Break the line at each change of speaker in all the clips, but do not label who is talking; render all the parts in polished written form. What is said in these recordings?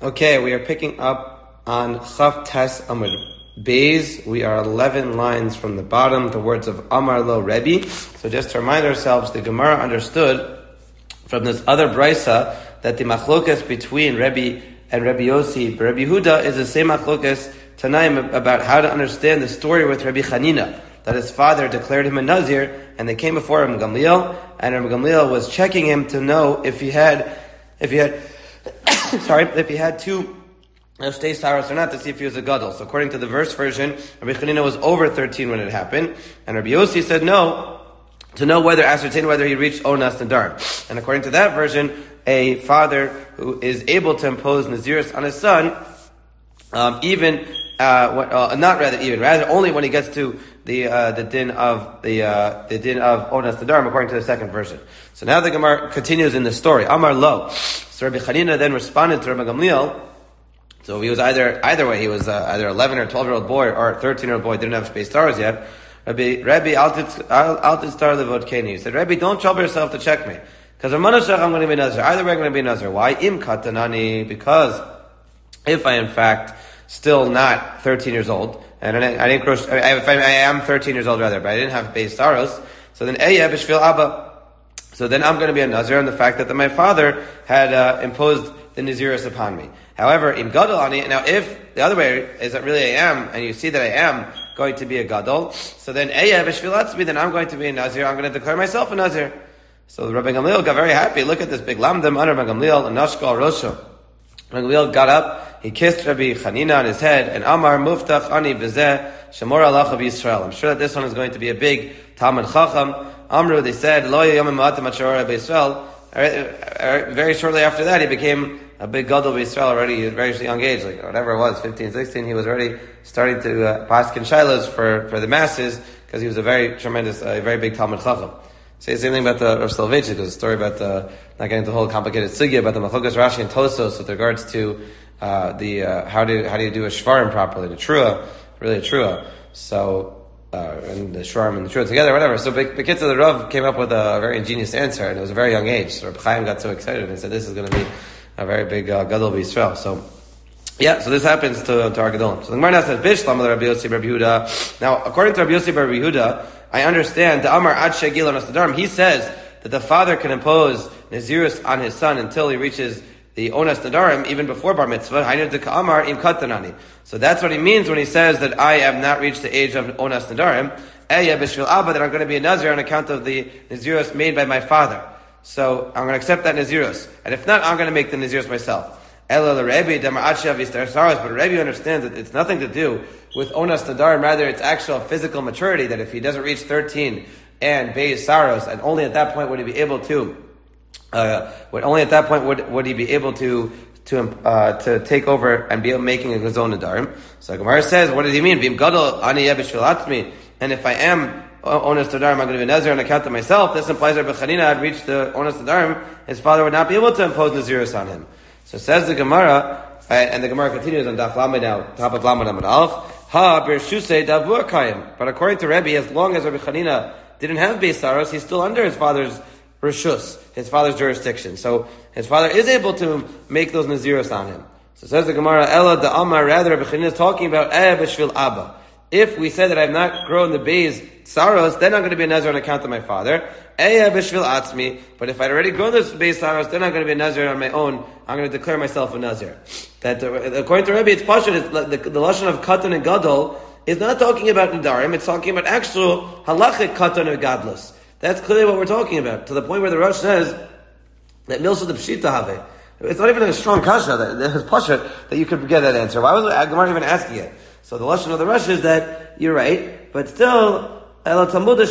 Okay, we are picking up on Chav Tes Amud Beis. We are 11 lines from the bottom, the words of Amar Lo Rebbe. So just to remind ourselves, the Gemara understood from this other brisa that the machlokas between Rebbe and Rebbe Yossi, Rebbe Yehuda, is the same machlokas Tanaim about how to understand the story with Rebbe Chanina, that his father declared him a Nazir, and they came before him Gamliel, and Rebbe Gamliel was checking him to know if he had two Shtei Saros or not, to see if he was a Gadol. So according to the verse version, Rabbi Chanina was over 13 when it happened, and Rabbi Yossi said no, to know ascertain whether he reached Onas Nadar. And according to that version, a father who is able to impose Naziris on his son, rather only when he gets to the din of Onas Nadar, according to the second version. So now the Gemara continues in the story. Amar Lo. So Rabbi Chanina then responded to Rabbi Gamliel. So he was either way, he was either 11 or 12-year-old boy or 13-year-old boy, didn't have space stars yet. Rabbi, Altin Star Levodkeni. He said, Rabbi, don't trouble yourself to check me. Because I'm going to be Nazir. Either way I'm going to be Nazir. Why? Im Katanani. Because if I, in fact, still not 13 years old, and if I am 13 years old rather, but I didn't have Beis Saros, so then Eya B'Shvil Abba. So then I'm going to be a Nazir on the fact that my father had imposed the Naziris upon me. However, in Gadol Ani, now if the other way is that really I am, and you see that I am going to be a Gadol, so then Eya B'Shvil Atzmi, then I'm going to be a Nazir, I'm going to declare myself a Nazir. So Rabbi Gamliel got very happy. Look at this big lamdam under Rabbi Gamliel, and Nashkal Rosho. Rabbi Gamliel got up, he kissed Rabbi Chanina on his head, and Amar Muftach Ani B'zeh Shemor Alacha B'Yisrael. I'm sure that this one is going to be a big Talmud Chacham. Amru, they said, Lo Yomim Ma'atim Achor B'Yisrael. Very shortly after that, he became a big Gadol B'Yisrael already at a very young age, like whatever it was, 15, 16, he was already starting to paskin shilos for the masses, because he was a very tremendous, very big Talmud Chacham. Say the same thing about the Rosh Soloveitchik. There's a story about not getting into the whole complicated sugya about the Machlokas Rashi and Tosos with regards to how do you do a shvarim properly, the trua, really a trua. So and the shvarim and the trua together, whatever. So Bekitza the Rav came up with a very ingenious answer, and it was a very young age. So Reb Chaim got so excited and said, "This is going to be a very big Gadol B'Yisrael." So yeah, so this happens to our Gadolim. So the Gemara now says, "Bishlam Rabbi Yossi Rabbi Yehuda." Now, according to Rabbi Yossi Rabbi Yehuda, I understand the Amar Ad Shegil Onas Nadarim. He says that the father can impose Nazirus on his son until he reaches the Onas Nadarim, even before Bar Mitzvah. Amar Im Katanani. So that's what he means when he says that I have not reached the age of Onas Nadarim. Eya B'Shvil Abba, that I'm going to be a Nazir on account of the Nazirus made by my father. So I'm going to accept that Nazirus. And if not, I'm going to make the Nazirus myself. But Rebbe understands that it's nothing to do with Onas Nadarim, rather it's actual physical maturity, that if he doesn't reach 13 and Beis Saros, and only at that point would he be able to take over and be making a Gazon Nadarim. So Gemara says, what does he mean? V'im Gadol ani B'Shvil Atzmi, and if I am Onas Nadarim, I'm going to be a Nazir on account of myself. This implies that Rabbi Chanina had reached the Onas Nadarim, his father would not be able to impose Nazirus on him. So says the Gemara, and the Gemara continues on Daf Lamed now, top of Lamed Amud Aleph. Ha Birshusei Davur Kayim. But according to Rebbe, as long as Rabbi Chanina didn't have Beis Saros, he's still under his father's Rishus, his father's jurisdiction. So his father is able to make those Naziros on him. So says the Gemara, Ella da Amar, rather Rabbi Chanina is talking about Eya B'Shvil Abba. If we say that I have not grown the Beis Saros, then I'm going to be a Nazir on account of my father. Eya B'Shvil Atzmi. But if I'd already grown this Beis Saros, then I'm going to be a Nazir on my own. I'm going to declare myself a Nazir. That according to Rebbe, it's Pashut, the lashon of Katan and Gadol is not talking about Nadarim, it's talking about actual halachic Katan and Gadlus. That's clearly what we're talking about, to the point where the Rosh says that Milsa the Pshita Have. It's not even a strong kasha, that it's Pashut, that you could get that answer. Why was Gemara even asking it? So the lashon of the Rosh is that you're right, but still, because we wanted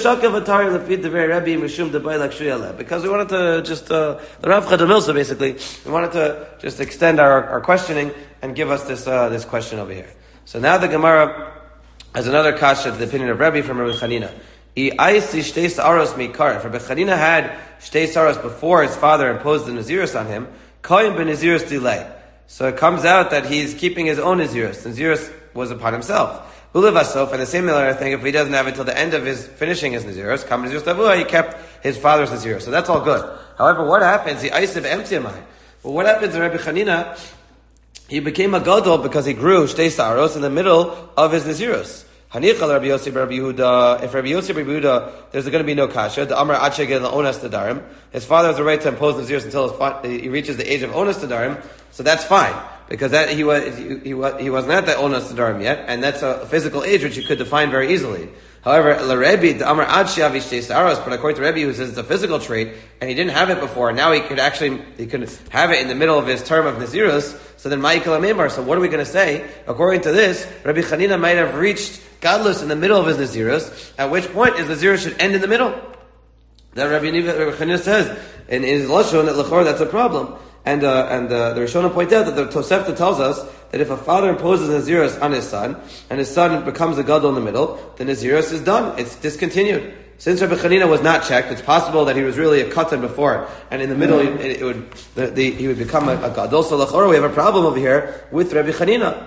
to just, the Rav Chad Milsa basically, we wanted to just extend our questioning and give us this question over here. So now the Gemara has another kasha to the opinion of Rebbe from Rabbi Chanina. If Rabbi Chanina had Shtei Saros before his father imposed the Nazirus on him, Koyim ben Nazirus delay. So it comes out that he's keeping his own Nazirus. Nazirus was upon himself. Ulevasof, and the same thing, if he doesn't have it until the end of his finishing his Nazirus, Kam Nazirus Tavua, he kept his father's Nazirus. So that's all good. However, what happens? The Isiv empty. Well, what happens to Rabbi Chanina? he became a gadol because he grew shtei saros in the middle of his nazirus. Hanichal Rabbi Yossi Rabbi Yehuda. If Rabbi Yossi Rabbi Yehuda, there's going to be no kasha. The Amar Achegel Onas Tadarim. His father has the right to impose nazirus until he reaches the age of Onas Tadarim. So that's fine because that he wasn't at that Onas Tadarim yet, and that's a physical age which you could define very easily. However, Rebbe, the Amar Ad She'avi Shtei Saros, but according to Rebbe, who says it's a physical trait, and he didn't have it before, now he could have it in the middle of his term of Nazirus, so then Ma'ikal Amemar, so what are we going to say? According to this, Rabbi Chanina might have reached godless in the middle of his Nazirus, at which point his Nazirus should end in the middle. That Rabbi Chanina says, in his Lashon, that L'chor, that's a problem. And the Rishonim point out that the Tosefta tells us that if a father imposes Nazirus on his son, and his son becomes a gadol in the middle, then Nazirus is done. It's discontinued. Since Rabbi Chanina was not checked, it's possible that he was really a katan before, and in the middle he would become a gadol. So l'chora, we have a problem over here with Rabbi Chanina.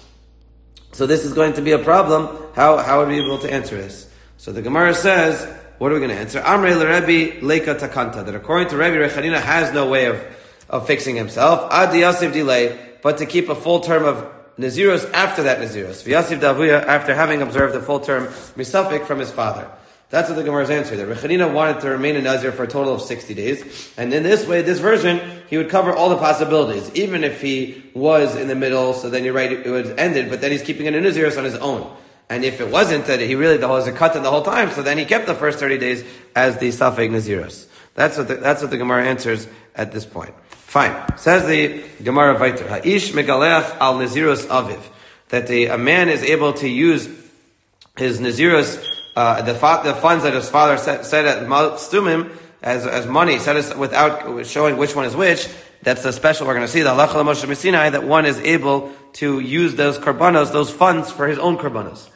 So this is going to be a problem. How are we able to answer this? So the Gemara says, what are we going to answer? Amrei l'Rebbe leika takanta. That according to Rabbi Chanina has no way of fixing himself. Ad yasiv delay, but to keep a full term of Nazirus after that Nazirus. V'yasiv davuya, after having observed a full term misafik from his father. That's what the Gemara's answer. That Rechanina wanted to remain a Nazir for a total of 60 days. And in this way, this version, he would cover all the possibilities. Even if he was in the middle, so then you're right, it was ended, but then he's keeping it a Nazirus on his own. And if it wasn't, that he really was a katan the whole time, so then he kept the first 30 days as the Safek Nazirus. That's what the Gemara answers at this point. Fine. Says the Gemara Vayter, Ha'ish megaleach al Nazirus aviv. That a man is able to use his Nazirus, the funds that his father set at Stumim as money, set without showing which one is which. That's the special we're going to see. The halacha l'Moshe Messinai, that one is able to use those karbanos, those funds, for his own karbanos.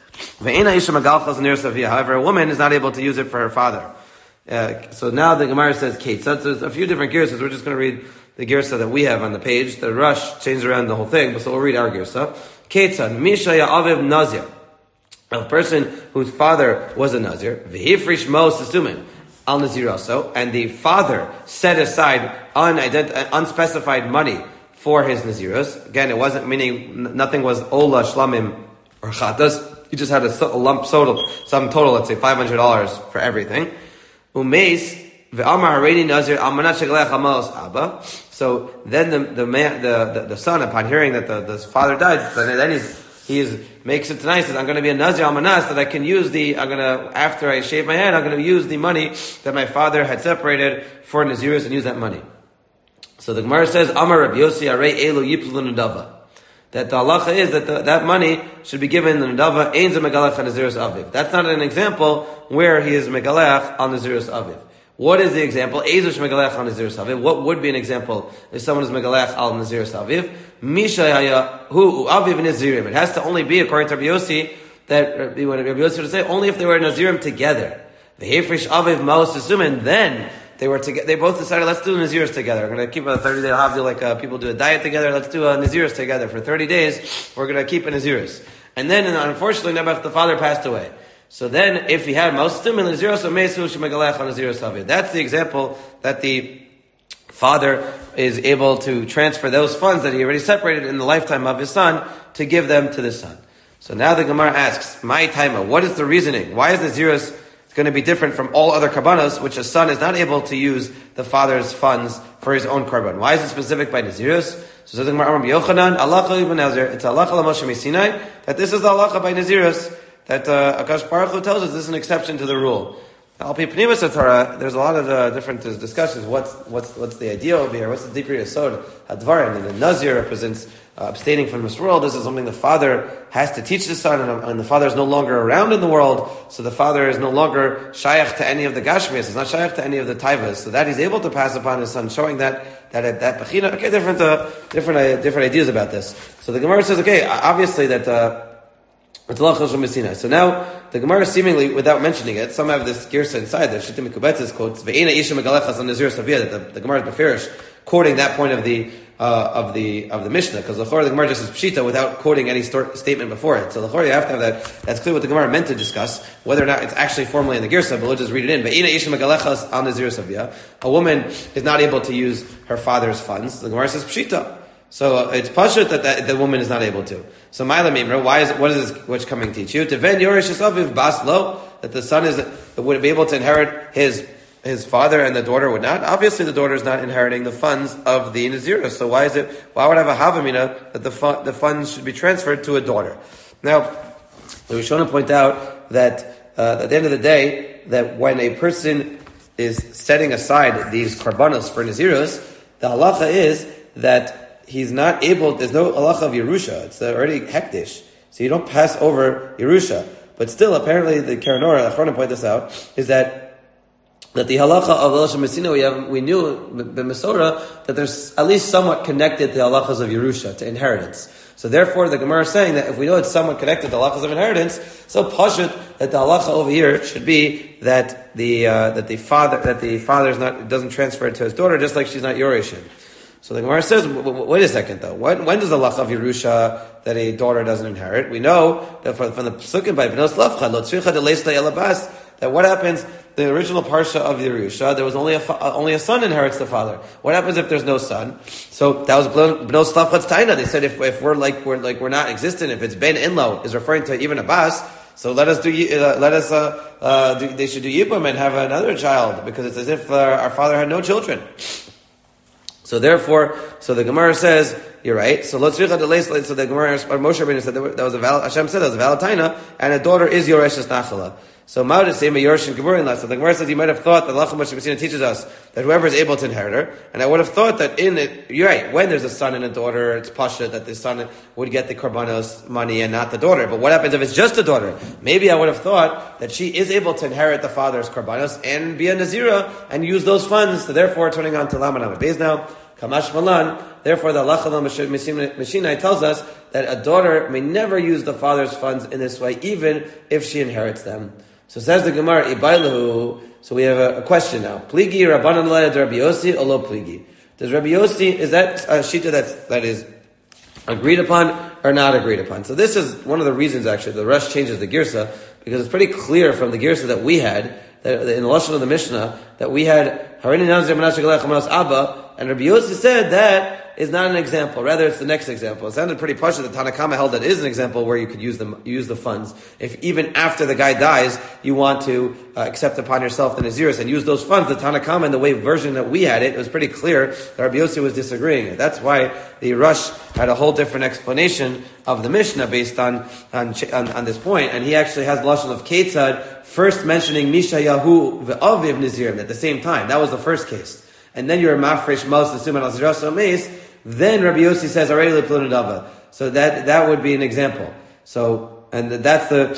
However, a woman is not able to use it for her father. So now the Gemara says Kate. So there's a few different girsas. We're just going to read the girsa that we have on the page. The Rush changed around the whole thing, but so we'll read our girsa. Ketzad Mishaya Aviv Nazir. A person whose father was a Nazir, v'hifrish mo sesumin al Nazir also, and the father set aside unspecified money for his Nazirus. Again, it wasn't meaning nothing was ola shlamim or chatas. He just had a lump sum total, let's say $500 for everything. Umeis ve'amar haredi Nazir almanat shegalech amos abba. So then the son, upon hearing that the father died, then he makes it tonight. Says, I'm going to be a Nazir Almanas, that I can use after I shave my head, I'm going to use the money that my father had separated for Nazirus and use that money. So the Gemara says, Amar Rabbi Yossi Arei Elu Yiplu Nadava. That the halacha is that that money should be given the Nadava, Ein Ze Megalech on Nazirus Aviv. That's not an example where he is Megalech on Nazirus Aviv. What is the example? Ezush Megalech on Nazirus Aviv. What would be an example if someone is Megalech al Nazirus Aviv? Mishayaya hu Aviv Nazirim. It has to only be, according to Rabbi Yossi, that when Rabbi Yossi would say, only if they were Nazirim together. The Hefresh Aviv Maos Asumin, then they both decided, let's do Nazirus together. We're going to keep a 30-day Havdil, like people do a diet together, let's do a Nazirus together. For 30 days, we're going to keep a Nazirus. And then, unfortunately, the father passed away. So then, if he had Maostum and Nazirus Mesu Shemegalech on Nazirus Aviv. That's the example that the father is able to transfer those funds that he already separated in the lifetime of his son to give them to the son. So now the Gemara asks, my taima, what is the reasoning? Why is Nazirus going to be different from all other karbanos, which a son is not able to use the father's funds for his own karban? Why is it specific by Nazirus? So says the Gemara, Yochanan, halacha ibn Nazir, it's halacha l'Moshe Messinai, that this is the halacha by Nazirus, that Akash Baruch Hu tells us this is an exception to the rule. Al Pi Pnimus HaTorah, there's a lot of different discussions. What's the idea over here? What's the deeper yesod hadvarim? And the Nazir represents abstaining from this world. This is something the father has to teach the son, and the father is no longer around in the world, so the father is no longer shayach to any of the gashmias. He's not shayach to any of the taivas. So that he's able to pass upon his son, showing that bechina. Okay, different ideas about this. So the Gemara says, okay, obviously that. So now, the Gemara seemingly, without mentioning it, some have this girsa inside, the Shittim Mekubetzes quotes, Ve'ena Isha Megalechas on Nazir Saviyah, that the Gemara is Beferish, quoting that point of the Mishnah, because the Gemara just says Pshita without quoting any statement before it. So the you have to have that, that's clear what the Gemara meant to discuss, whether or not it's actually formally in the girsa, but we'll just read it in. Ve'ena Isha Megalechas on Nazir Saviyah. A woman is not able to use her father's funds. The Gemara says Pshita. So it's pashut that the woman is not able to. So Ma'ila Mimra, what is this, what's coming to teach you? To ven yorish aviv bas lo, that the son would be able to inherit his father and the daughter would not. Obviously the daughter is not inheriting the funds of the Nazirah. So why would I have a havamina that the funds should be transferred to a daughter? Now, we were trying to point out that at the end of the day, that when a person is setting aside these karbanos for Nazirus, the halacha is that he's not able, there's no halacha of Yerusha, it's already hektish. So you don't pass over Yerusha. But still, apparently, the Keren Orah, Achronim point this out, is that the halacha of Elisha Messina, we knew, the Mesorah, that there's at least somewhat connected to the halachas of Yerusha, to inheritance. So therefore, the Gemara is saying that if we know it's somewhat connected to the halachas of inheritance, so pashut that the halacha over here should be that the father doesn't transfer it to his daughter, just like she's not Yorishin. So the Gemara says, wait a second though. When does the halacha of Yerusha that a daughter doesn't inherit? We know that from the Pesukim by Bnos Lavcha, Lo Tzricha Deleis Le'elabas, that what happens, the original parsha of Yerusha, there was only a son inherits the father. What happens if there's no son? So that was Bnos Lavcha's Taina. They said if we're not existent, if it's Ben Inlo is referring to even Abbas, so they should do Yibum and have another child, because it's as if our father had no children. So therefore, the Gemara says, you're right. So the Gemara, Moshe Rabbeinu said that was a valid, Hashem said that was a valid taina, and a daughter is Yoreshes Nachala. So Ma'od say Yoreshin Geburin La. So the Gemara says you might have thought that Lacham Moshe Messina teaches us that whoever is able to inherit her, and I would have thought that you're right, when there's a son and a daughter, it's pasha that the son would get the karbanos money and not the daughter. But what happens if it's just a daughter? Maybe I would have thought that she is able to inherit the father's karbanos and be a Nazira and use those funds. So therefore, turning on to Laman Beis now. Kamash Malan, therefore the halacha of Mishinai tells us that a daughter may never use the father's funds in this way, even if she inherits them. So says the Gemara, Ibailahu, so we have a question now. Pligi Rabbanan Led Rabbi Yossi, or lo Pligi? Does Rabbi Yossi, is that a shita that is agreed upon or not agreed upon? So this is one of the reasons actually the Rush changes the Girsa, because it's pretty clear from the Girsa that we had, that in the Lashon of the Mishnah, that we had Harini Nazir Menashe Galech Amanos Abba, and Rabbi Yossi said that is not an example. Rather, it's the next example. It sounded pretty posh that Tanakama held that is an example where you could use the funds. If even after the guy dies, you want to accept upon yourself the Naziris and use those funds, the Tanakama and the way version that we had it was pretty clear that Rabbi Yossi was disagreeing. That's why the Rush had a whole different explanation of the Mishnah based on this point. And he actually has the lashon of Ketzad first mentioning Mishayahu ve'aviv Nazirim at the same time. That was the first case. And then you're mafresh most assuming al ziraso meis. Then Rabbi Yossi says already leplunadava. So that would be an example. So and that's the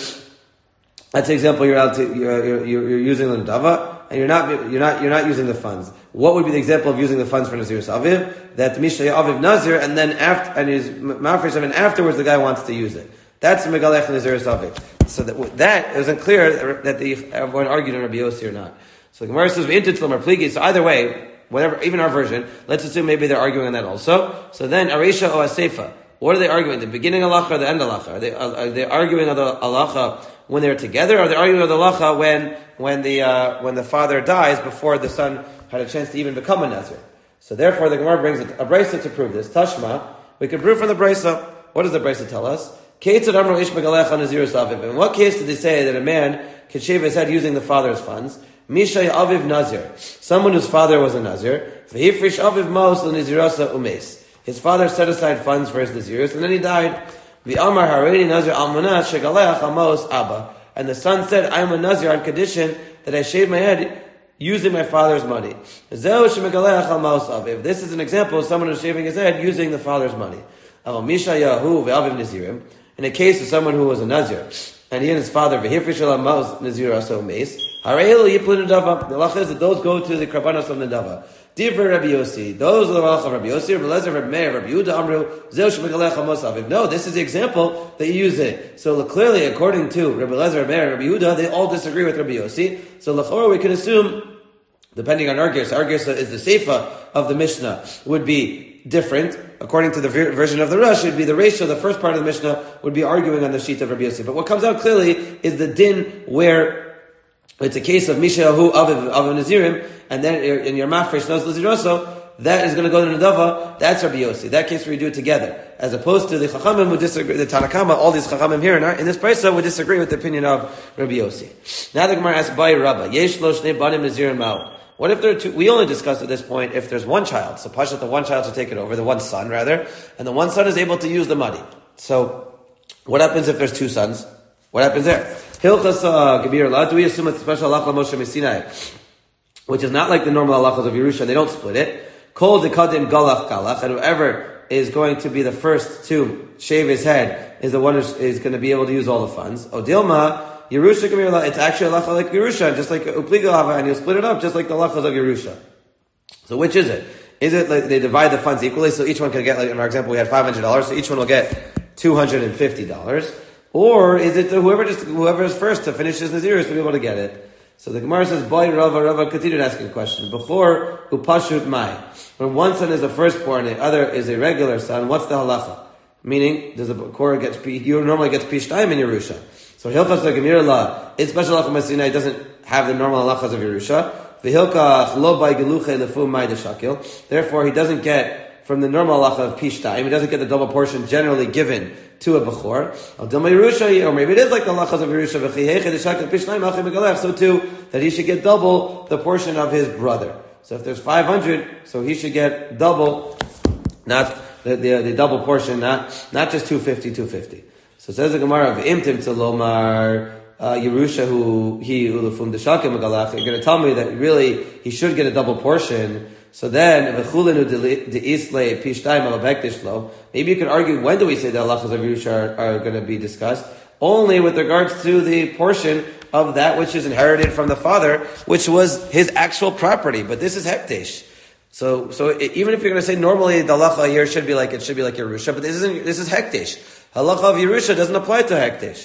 example you're using the and you're not using the funds. What would be the example of using the funds for Nazir Aviv? That Mishnah Aviv Nazir, and then and his mafresh, and afterwards the guy wants to use it. That's Megalech Nazir Aviv. So that isn't clear that everyone argued on Rabbi Yossi or not. So the Gemara says v'intitzlam or pligi. So either way. Whatever, even our version, let's assume maybe they're arguing on that also. So then, Arisha or Aseifa, what are they arguing? The beginning halacha or the end halacha? Are they arguing on the halacha when they're together, or are they arguing on the halacha when the father dies before the son had a chance to even become a Nazir? So therefore, the Gemara brings a brisa to prove this. Tashma, we can prove from the brisa. What does the brisa tell us? In what case did they say that a man could shave his head using the father's funds? Mishay Aviv Nazir, someone whose father was a Nazir. V'hifrish Aviv Mos l'Nazirasa umes. His father set aside funds for his Naziris, and then he died. V'amar Hareini Nazir Almanah Shegalech Amos Abba. And the son said, I am a Nazir on condition that I shave my head using my father's money. Zeu Shemegalech Amos Aviv. This is an example of someone who's shaving his head using the father's money. Mishayahu ve'Aviv Nazirim. In a case of someone who was a Nazir, and he and his father v'hifrish Amos Nazirasa umes. The halacha is that those go to the karbanos of Nadava. Divrei Rabbi Yossi. Those are the halacha of Rabbi Yossi. Rabbi Lezer, Rabbi Meir, Rabbi Yehuda Amru. Zeu shemigalech amos aviv. No, this is the example that you use it. So clearly, according to Rabbi Lezer, Rabbi Meir, Rabbi Yehuda, they all disagree with Rabbi Yossi. So l'chora we can assume, depending on our gersa is the seifa of the Mishnah would be different. According to the version of the Rush, it would be the ratio. The first part of the Mishnah would be arguing on the sheet of Rabbi Yossi. But what comes out clearly is the din where it's a case of Mishayahu Aviv Nazirim, and then in your Mafresh Nos Laziroso, that is going to go to Nadava, that's Rabbi Yossi. That case where you do it together. As opposed to the Chachamim who disagree, the Tanakama, all these Chachamim here in this Brisa would disagree with the opinion of Rabbi Yossi. Now the Gemara asks, Bai Rabba, Yesh lo shnei banim nazir ma'u. What if there are two? We only discussed at this point if there's one child. So Pashat, the one child should take it over, the one son rather, and the one son is able to use the money. So, what happens if there's two sons? What happens there? Hilchas Gebir La, do we assume it's special halacha Moshe Sinai, which is not like the normal halachas of Yerusha, they don't split it. Kol dekadim galach galach, and whoever is going to be the first to shave his head is the one who is going to be able to use all the funds. Odilma, Yerusha Gebir La, it's actually halacha like Yerusha, just like Upliga Hava, and you'll split it up just like the halachas of Yerusha. So which is it? Is it like they divide the funds equally, so each one can get, like in our example, we had $500, so each one will get $250, or is it whoever is first to finish his Nazirus to be able to get it? So the Gemara says, Boy Rava continued asking a question. Before Upashut Mai, when one son is a firstborn and the other is a regular son, what's the halacha? Meaning, does the Korah you normally gets Pishtayim in Yerusha. So Hilchas Gemir La, it's special halacha Masina, it doesn't have the normal halachas of Yerusha. V'hilka lo by geluche lefu mai deshakil. Therefore, he doesn't get from the normal halacha of Pishtayim, he doesn't get the double portion generally given to a Bechor. Or maybe it is like the halachas of Yerusha, so too, that he should get double the portion of his brother. So if there's 500, so he should get double, not the double portion, not just 250. So it says the Gemara of Imtim Tzalomar, Yerusha you're going to tell me that really he should get a double portion. So then, maybe you could argue, when do we say the halachas of Yerusha are going to be discussed? Only with regards to the portion of that which is inherited from the father, which was his actual property. But this is hekdesh. So even if you're going to say normally the halacha here should be like Yerusha, but this is hekdesh. Halacha of Yerusha doesn't apply to hekdesh.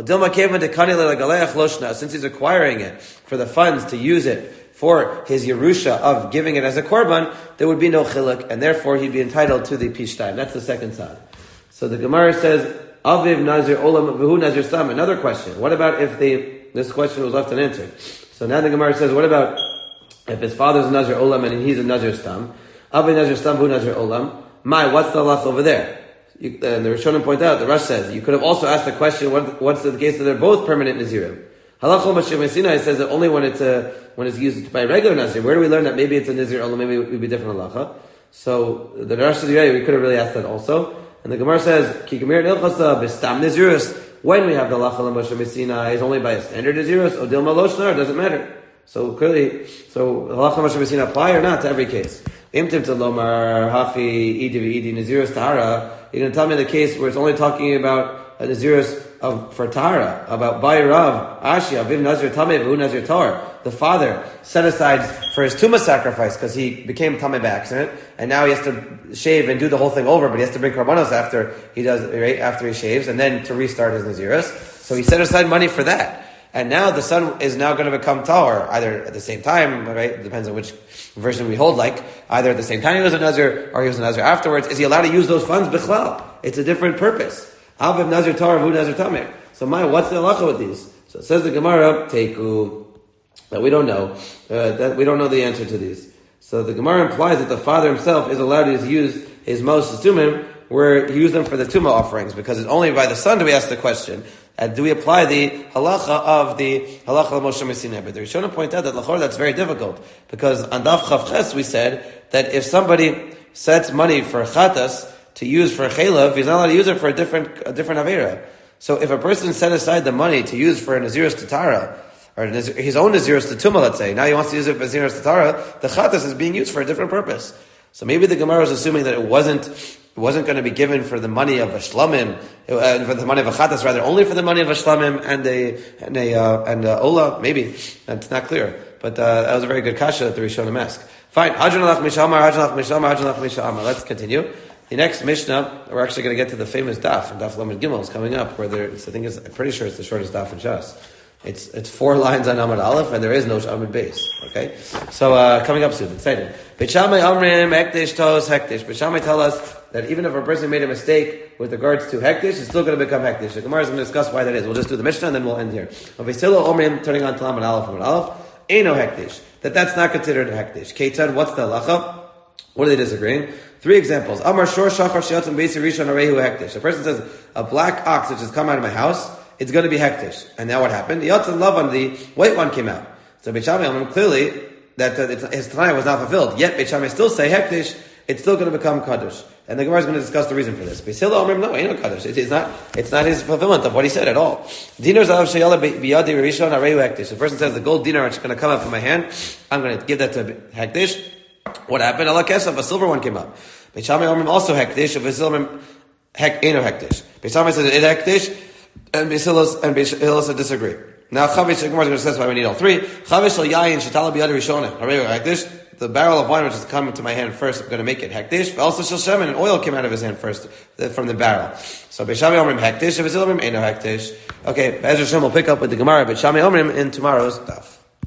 Since he's acquiring it for the funds to use it for his Yerusha of giving it as a korban, there would be no chiluk, and therefore he'd be entitled to the pishtayim. That's the second side. So the Gemara says, Aviv Nazir Olam V'hu Nazir Stam. Another question. What about if this question was left unanswered? So now the Gemara says, what about if his father's a Nazir Olam and he's a Nazir Stam? Aviv Nazir Stam V'hu Nazir Olam. What's the halach over there? And the Rishonim point out, the Rosh says, you could have also asked the question, what's the case that they're both permanent Nazirim? Halachah Moshe Sinai says that only when it's used by a regular Nazir. Where do we learn that maybe it's a Nazir, although maybe it would be different halacha? So the Rosh says, yeah, we could have really asked that also. And the Gemara says, Ki Gemir Nilchasa B'stam Nazirus, when we have the halachah Moshe Sinai is only by a standard Nazirus, Odil Maloshnar, doesn't matter. So clearly, halachah Moshe Sinai apply or not to every case? Imtim Tzalomar Hafi Idi V'Idi Nazirus Tahara. You're going to tell me the case where it's only talking about a Nazirus for Tahara, about Bayrav, Ashi, Aviv Nazir Tameh, V'hu Nazir Tar. The father set aside for his Tumah sacrifice because he became Tameh by accident, and now he has to shave and do the whole thing over, but he has to bring Karbanos after he shaves, and then to restart his Nazirus. So he set aside money for that. And now the son is now going to become Tahor, either at the same time, right? It depends on which version we hold, like, either at the same time he was a Nazir, or he was a Nazir afterwards. Is he allowed to use those funds? Bichlal. It's a different purpose. Aviv Nazir Tahor, V'hu Nazir Tameh. So what's the halacha with these? So it says the Gemara, Teiku, that we don't know, that we don't know the answer to these. So the Gemara implies that the father himself is allowed to use his Moses Tumim, where he used them for the Tumah offerings, because it's only by the son do we ask the question, and do we apply the halacha of the halacha of Moshe Sinai? But the Rishonim point out that lachor that's very difficult, because on Daf Chav Ches we said that if somebody sets money for chatas to use for chelav, he's not allowed to use it for a different avera. So if a person set aside the money to use for a Nazirus Tatara, or his own Nazirus Tatuma, let's say, now he wants to use it for Nazirus Tatara, the chatas is being used for a different purpose. So maybe the Gemara is assuming that it wasn't going to be given for the money of a shlamim, for the money of a chatas, rather only for the money of a shlamim and a ola. Maybe that's not clear, but that was a very good kasha that the Rishonim asked. Fine, let's continue. The next Mishnah, we're actually going to get to the famous daf, and Daf Lamed Gimel is coming up, where I'm pretty sure it's the shortest daf in Shas. It's 4 lines on Amud Aleph, and there is no Amud Beis. Okay? So, coming up soon, excited. Beit Shammai Amrim, Hekdesh Tos, Hekdesh. Beit Shammai tell us that even if a person made a mistake with regards to Hekdesh, it's still going to become Hekdesh. The Gemara is going to discuss why that is. We'll just do the Mishnah, and then we'll end here. Beit Silo Omrim, turning on to Amud Aleph, Aino Hekdesh. That's not considered a Hekdesh. Ketzad, what's the halacha? What are they disagreeing? 3 examples. Amar shor shachar sheyatzim beisi rishon arehu hektish. A person says, a black ox which has come out of my house, it's going to be hektish. And now what happened? Yatzim lavan, the white one came out. So Beit Shammai Omrim clearly that his Tanai was not fulfilled. Yet Beit Shammai still say hektish, it's still going to become kaddish. And the Gemara is going to discuss the reason for this. Beit Hillel Omrim, no, ain't no kaddish. It's not his fulfillment of what he said at all. Dinar zalav sheyala biyadi rishon arehu hektish. The person says the gold dinar is going to come out from my hand. I'm going to give that to hektish. What happened? Allah kesef, a silver one came up. Beit Shammai Omrim also hektish, of a silver ain't no hektish. Beit Shammai says it hektish, and Beit Hillel said disagree. Now Chavish, the Gemara is going to specify we need all 3. Chavish al yayin shetala biyadi rishona arehu hektish. The barrel of wine which is coming to my hand first, I'm going to make it hektish. But also shel shemen, and oil came out of his hand first from the barrel. So Beit Shammai Omrim hektish, Beit Hillel Omrim ain't no hektish. Okay, Ezra Shem will pick up with the Gemara Beit Shammai Omrim in tomorrow's daf.